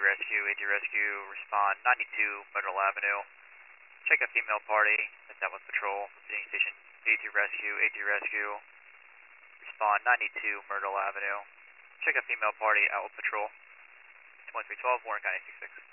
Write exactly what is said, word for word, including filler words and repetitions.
Rescue, A two Rescue, respond ninety-two Myrtle Avenue. Check a female party, that's Atlas Patrol, visiting station A two Rescue, A two Rescue, respond ninety-two Myrtle Avenue. Check a female party, Atlas Patrol, one three one two, Warren County six six.